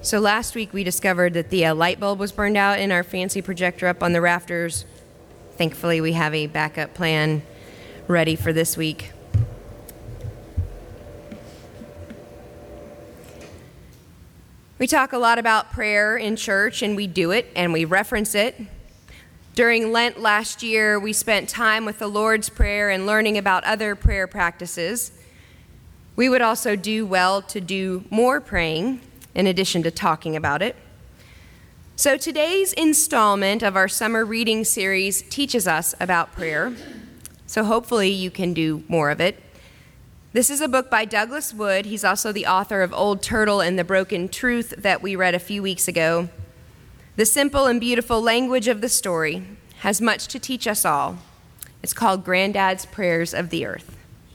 So last week we discovered that the light bulb was burned out in our fancy projector up on the rafters. Thankfully, we have a backup plan ready for this week. We talk a lot about prayer in church, and we do it, and we reference it. During Lent last year, we spent time with the Lord's Prayer and learning about other prayer practices. We would also do well to do more praying, in addition to talking about it. So today's installment of our summer reading series teaches us about prayer. So hopefully you can do more of it. This is a book by Douglas Wood. He's also the author of Old Turtle and the Broken Truth that we read a few weeks ago. The simple and beautiful language of the story has much to teach us all. It's called Granddad's Prayers of the Earth.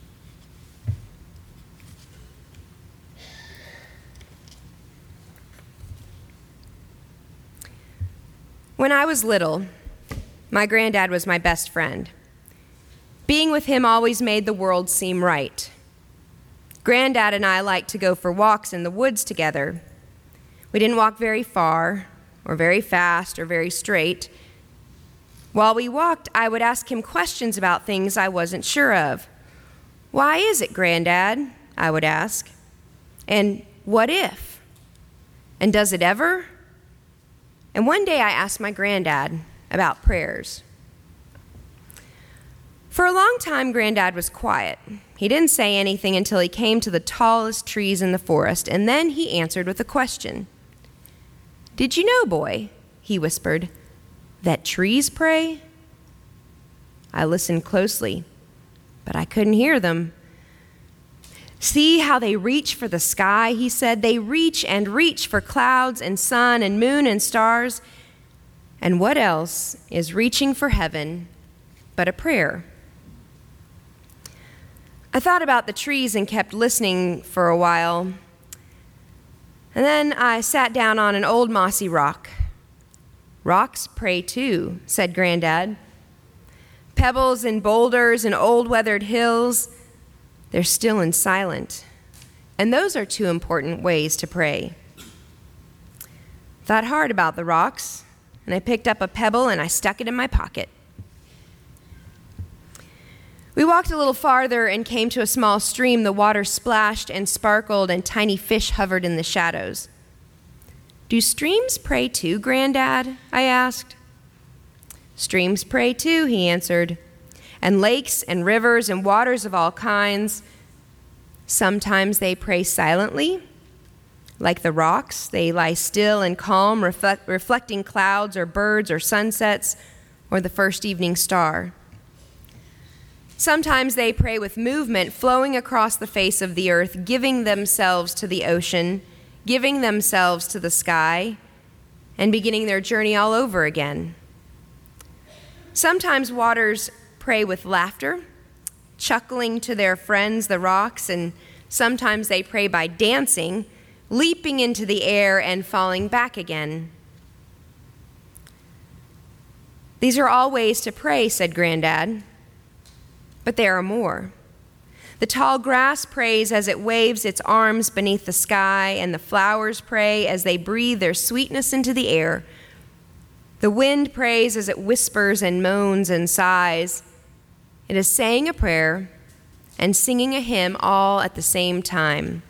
When I was little, my granddad was my best friend. Being with him always made the world seem right. Granddad and I liked to go for walks in the woods together. We didn't walk very far, or very fast, or very straight. While we walked, I would ask him questions about things I wasn't sure of. "Why is it, Granddad?" I would ask. And "what if?" And "does it ever?" And one day I asked my granddad about prayers. For a long time, Granddad was quiet. He didn't say anything until he came to the tallest trees in the forest, and then he answered with a question. "Did you know, boy," he whispered, "that trees pray?" I listened closely, but I couldn't hear them. "See how they reach for the sky," he said. "They reach and reach for clouds and sun and moon and stars. And what else is reaching for heaven but a prayer?" I thought about the trees and kept listening for a while. And then I sat down on an old mossy rock. "Rocks pray too," said Granddad. "Pebbles and boulders and old weathered hills, they're still and silent. And those are two important ways to pray." Thought hard about the rocks, and I picked up a pebble and I stuck it in my pocket. We walked a little farther and came to a small stream. The water splashed and sparkled, and tiny fish hovered in the shadows. "Do streams pray too, Granddad?" I asked. "Streams pray too," he answered. "And lakes and rivers and waters of all kinds. Sometimes they pray silently. Like the rocks, they lie still and calm, reflecting clouds or birds or sunsets or the first evening star. Sometimes they pray with movement, flowing across the face of the earth, giving themselves to the ocean, giving themselves to the sky, and beginning their journey all over again. Sometimes waters pray with laughter, chuckling to their friends, the rocks, and sometimes they pray by dancing, leaping into the air and falling back again. "These are all ways to pray," said Granddad. "But there are more. The tall grass prays as it waves its arms beneath the sky, and the flowers pray as they breathe their sweetness into the air. The wind prays as it whispers and moans and sighs. It is saying a prayer and singing a hymn all at the same time.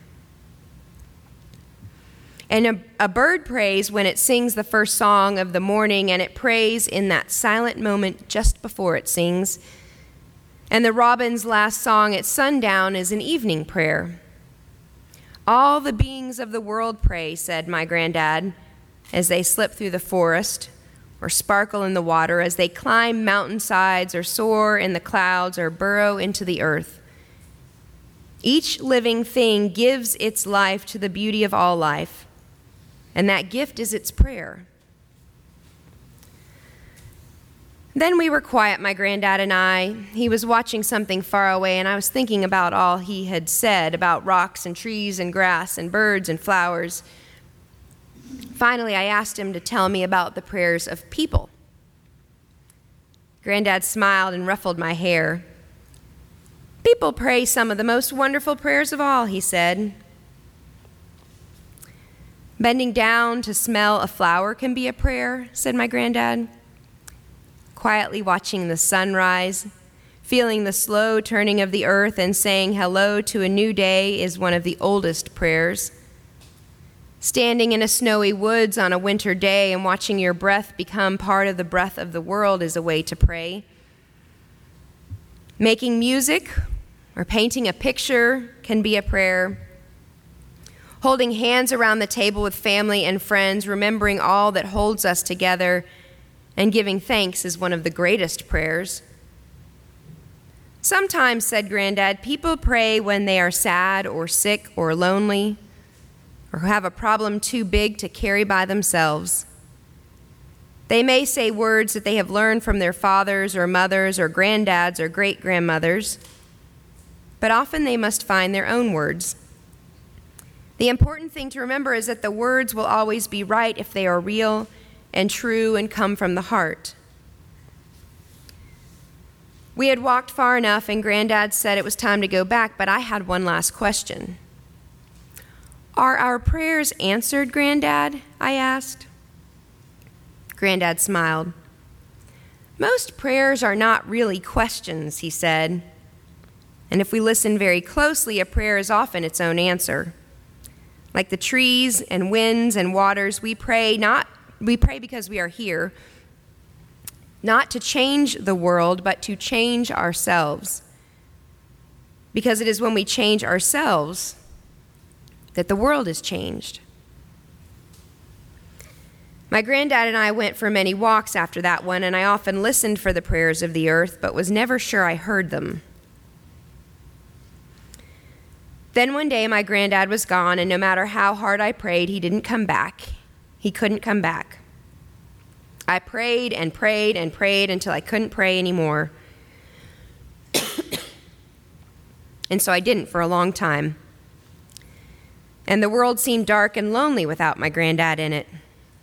And a bird prays when it sings the first song of the morning, and it prays in that silent moment just before it sings. And the robin's last song at sundown is an evening prayer. All the beings of the world pray," said my granddad, as they slip through the forest or sparkle in the water, as they climb mountainsides or soar in the clouds or burrow into the earth. Each living thing gives its life to the beauty of all life, and that gift is its prayer. Then we were quiet, my granddad and I. He was watching something far away, and I was thinking about all he had said about rocks and trees and grass and birds and flowers. Finally, I asked him to tell me about the prayers of people. Granddad smiled and ruffled my hair. "People pray some of the most wonderful prayers of all," he said. Bending down to smell a flower can be a prayer, said my granddad. Quietly watching the sunrise, feeling the slow turning of the earth, and saying hello to a new day is one of the oldest prayers. Standing in a snowy woods on a winter day and watching your breath become part of the breath of the world is a way to pray. Making music or painting a picture can be a prayer. Holding hands around the table with family and friends, remembering all that holds us together, and giving thanks is one of the greatest prayers. Sometimes, said Granddad, people pray when they are sad or sick or lonely or have a problem too big to carry by themselves. They may say words that they have learned from their fathers or mothers or granddads or great-grandmothers, but often they must find their own words. The important thing to remember is that the words will always be right if they are real and true and come from the heart. We had walked far enough, and Granddad said it was time to go back, but I had one last question. Are our prayers answered, Granddad? I asked. Granddad smiled. Most prayers are not really questions, he said. And if we listen very closely, a prayer is often its own answer. Like the trees and winds and waters, we pray because we are here, not to change the world, but to change ourselves. Because it is when we change ourselves that the world is changed. My granddad and I went for many walks after that one, and I often listened for the prayers of the earth, but was never sure I heard them. Then one day my granddad was gone, and no matter how hard I prayed, he didn't come back. He couldn't come back. I prayed and prayed and prayed until I couldn't pray anymore. And so I didn't for a long time. And the world seemed dark and lonely without my granddad in it.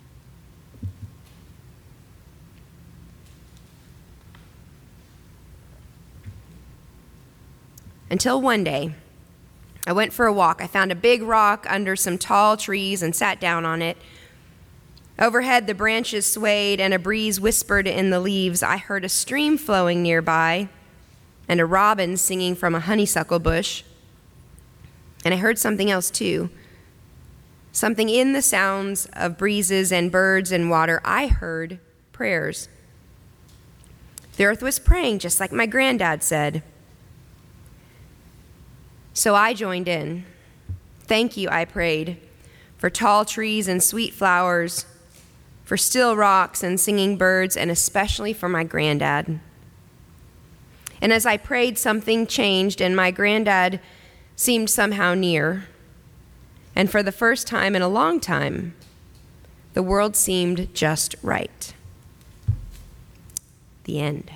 Until one day, I went for a walk. I found a big rock under some tall trees and sat down on it. Overhead, the branches swayed and a breeze whispered in the leaves. I heard a stream flowing nearby and a robin singing from a honeysuckle bush. And I heard something else too. Something in the sounds of breezes and birds and water. I heard prayers. The earth was praying just like my granddad said. So I joined in. Thank you, I prayed, for tall trees and sweet flowers, for still rocks and singing birds, and especially for my granddad. And as I prayed, something changed, and my granddad seemed somehow near. And for the first time in a long time, the world seemed just right. The end.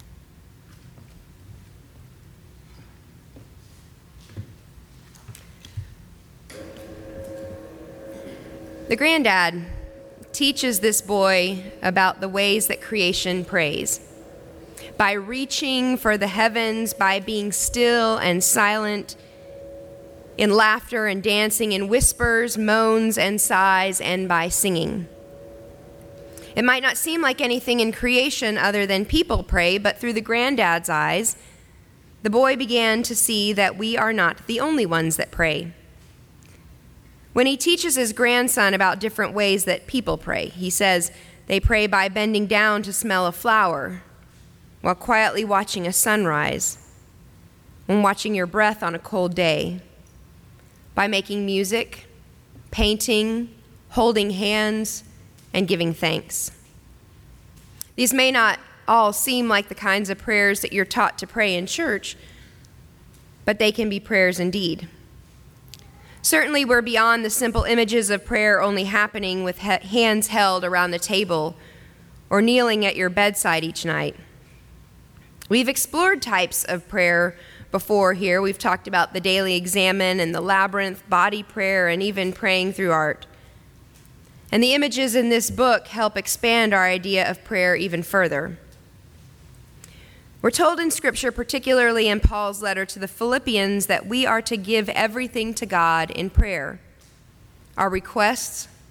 The granddad teaches this boy about the ways that creation prays. By reaching for the heavens, by being still and silent, in laughter and dancing, in whispers, moans, and sighs, and by singing. It might not seem like anything in creation other than people pray, but through the granddad's eyes, the boy began to see that we are not the only ones that pray. When he teaches his grandson about different ways that people pray, he says they pray by bending down to smell a flower, while quietly watching a sunrise, when watching your breath on a cold day, by making music, painting, holding hands, and giving thanks. These may not all seem like the kinds of prayers that you're taught to pray in church, but they can be prayers indeed. Certainly, we're beyond the simple images of prayer only happening with hands held around the table or kneeling at your bedside each night. We've explored types of prayer before here. We've talked about the daily examen and the labyrinth, body prayer, and even praying through art. And the images in this book help expand our idea of prayer even further. We're told in Scripture, particularly in Paul's letter to the Philippians, that we are to give everything to God in prayer. Our requests,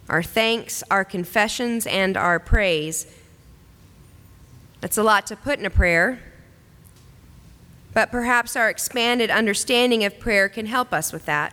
our thanks, our confessions, and our praise. That's a lot to put in a prayer, but perhaps our expanded understanding of prayer can help us with that.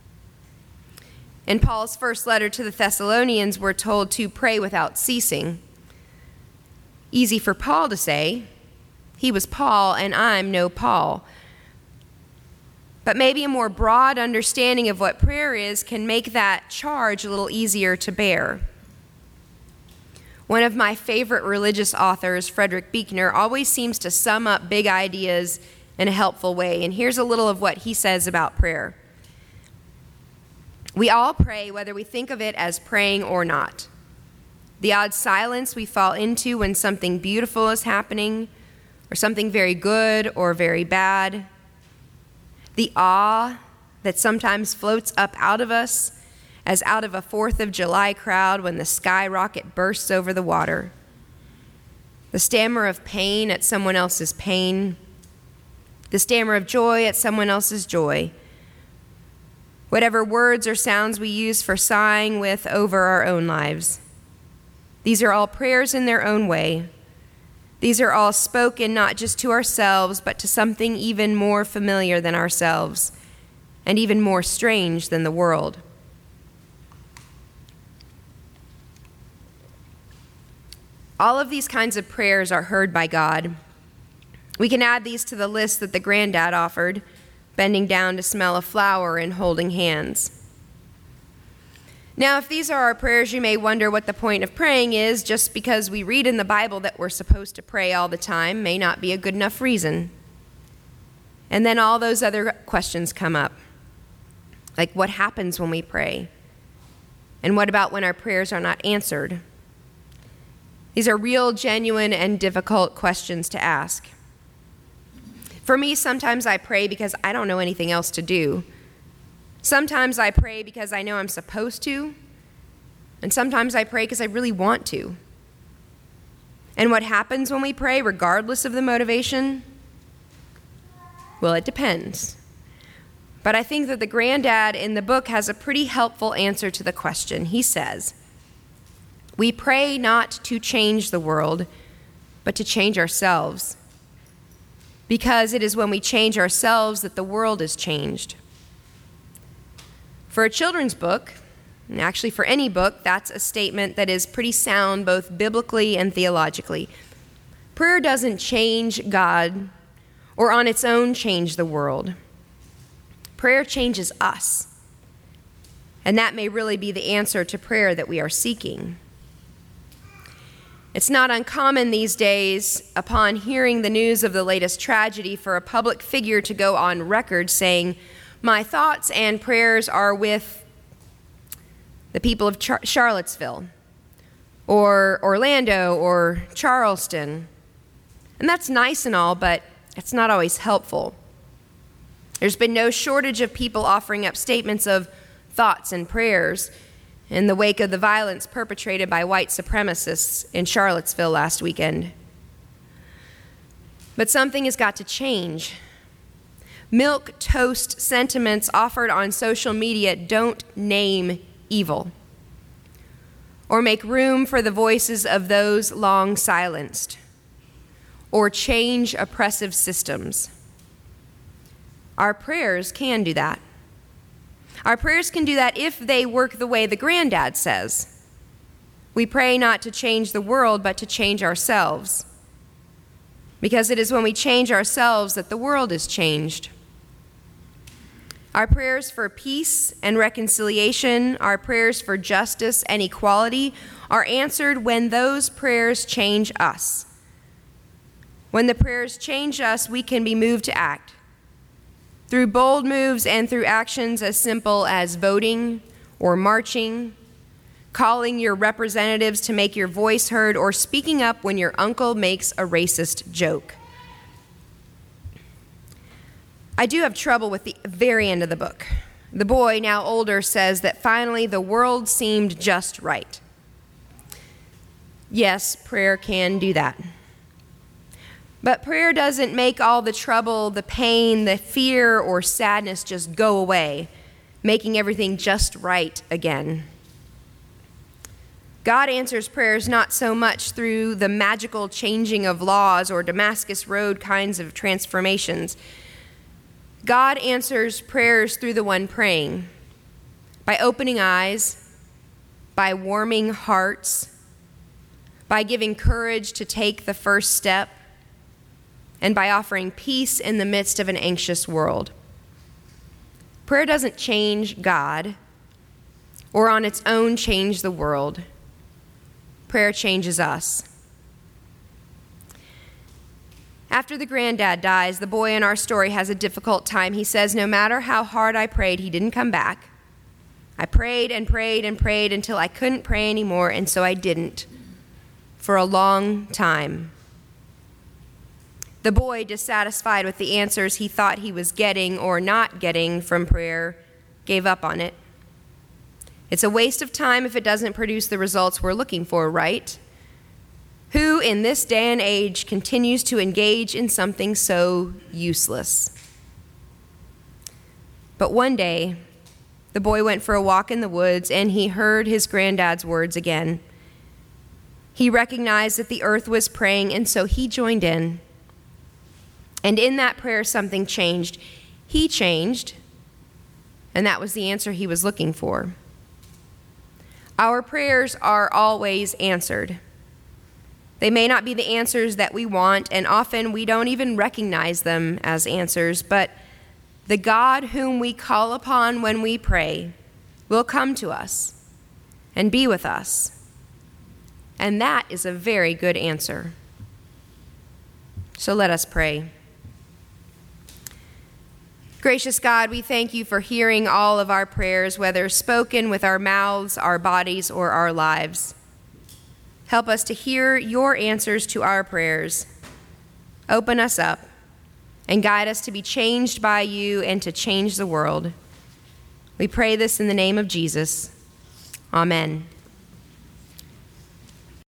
In Paul's first letter to the Thessalonians, we're told to pray without ceasing. Easy for Paul to say. He was Paul, and I'm no Paul. But maybe a more broad understanding of what prayer is can make that charge a little easier to bear. One of my favorite religious authors, Frederick Buechner, always seems to sum up big ideas in a helpful way, and here's a little of what he says about prayer. We all pray whether we think of it as praying or not. The odd silence we fall into when something beautiful is happening, or something very good or very bad. The awe that sometimes floats up out of us as out of a 4th of July crowd when the skyrocket bursts over the water. The stammer of pain at someone else's pain. The stammer of joy at someone else's joy. Whatever words or sounds we use for sighing with over our own lives. These are all prayers in their own way. These are all spoken not just to ourselves, but to something even more familiar than ourselves, and even more strange than the world. All of these kinds of prayers are heard by God. We can add these to the list that the granddad offered, bending down to smell a flower and holding hands. Now, if these are our prayers, you may wonder what the point of praying is. Just because we read in the Bible that we're supposed to pray all the time may not be a good enough reason. And then all those other questions come up, like what happens when we pray? And what about when our prayers are not answered? These are real, genuine, and difficult questions to ask. For me, sometimes I pray because I don't know anything else to do. Sometimes I pray because I know I'm supposed to, and sometimes I pray because I really want to. And what happens when we pray, regardless of the motivation? Well, it depends. But I think that the granddad in the book has a pretty helpful answer to the question. He says, we pray not to change the world, but to change ourselves. Because it is when we change ourselves that the world is changed. For a children's book, and actually for any book, that's a statement that is pretty sound both biblically and theologically. Prayer doesn't change God or on its own change the world. Prayer changes us. And that may really be the answer to prayer that we are seeking. It's not uncommon these days, upon hearing the news of the latest tragedy, for a public figure to go on record saying, my thoughts and prayers are with the people of Charlottesville, or Orlando, or Charleston. And that's nice and all, but it's not always helpful. There's been no shortage of people offering up statements of thoughts and prayers in the wake of the violence perpetrated by white supremacists in Charlottesville last weekend. But something has got to change. Milquetoast sentiments offered on social media don't name evil or make room for the voices of those long silenced or change oppressive systems. Our prayers can do that. Our prayers can do that if they work the way the granddad says. We pray not to change the world, but to change ourselves. Because it is when we change ourselves that the world is changed. Our prayers for peace and reconciliation, our prayers for justice and equality are answered when those prayers change us. When the prayers change us, we can be moved to act. Through bold moves and through actions as simple as voting or marching, calling your representatives to make your voice heard, or speaking up when your uncle makes a racist joke. I do have trouble with the very end of the book. The boy, now older, says that finally the world seemed just right. Yes, prayer can do that. But prayer doesn't make all the trouble, the pain, the fear, or sadness just go away, making everything just right again. God answers prayers not so much through the magical changing of laws or Damascus Road kinds of transformations. God answers prayers through the one praying, by opening eyes, by warming hearts, by giving courage to take the first step, and by offering peace in the midst of an anxious world. Prayer doesn't change God or on its own change the world. Prayer changes us. After the granddad dies, the boy in our story has a difficult time. He says, no matter how hard I prayed, he didn't come back. I prayed and prayed and prayed until I couldn't pray anymore, and so I didn't for a long time. The boy, dissatisfied with the answers he thought he was getting or not getting from prayer, gave up on it. It's a waste of time if it doesn't produce the results we're looking for, right? Who in this day and age continues to engage in something so useless? But one day, the boy went for a walk in the woods and he heard his granddad's words again. He recognized that the earth was praying, and so he joined in. And in that prayer, something changed. He changed, and that was the answer he was looking for. Our prayers are always answered. They may not be the answers that we want, and often we don't even recognize them as answers, but the God whom we call upon when we pray will come to us and be with us. And that is a very good answer. So let us pray. Gracious God, we thank you for hearing all of our prayers, whether spoken with our mouths, our bodies, or our lives. Help us to hear your answers to our prayers. Open us up and guide us to be changed by you and to change the world. We pray this in the name of Jesus. Amen.